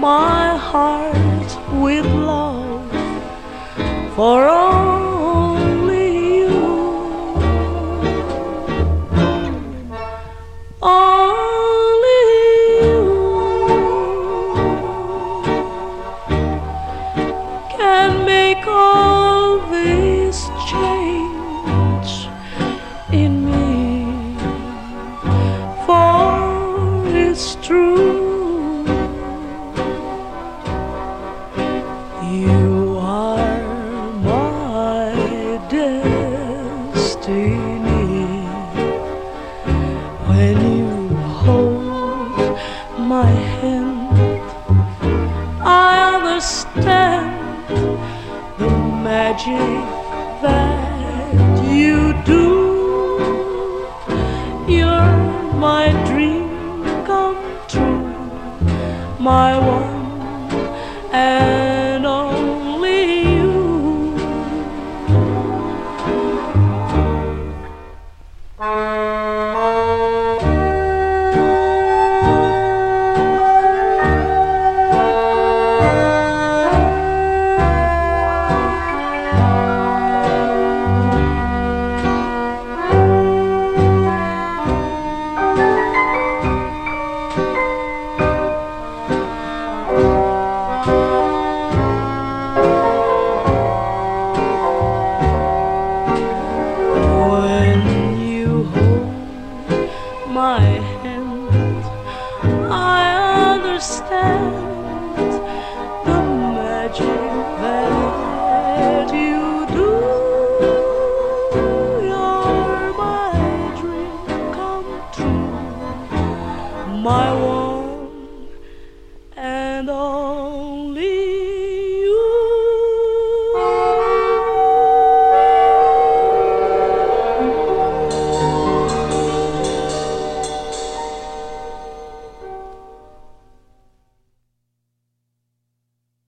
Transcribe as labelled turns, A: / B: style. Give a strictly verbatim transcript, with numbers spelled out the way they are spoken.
A: my heart with love for only you. Only you can make all this change in me, for it's true. You are my destiny. When you hold my hand, I understand the magic that you do. You're my dream come true, my one and only you. My hand, I understand the magic that you do. You're my dream come true, my one and all.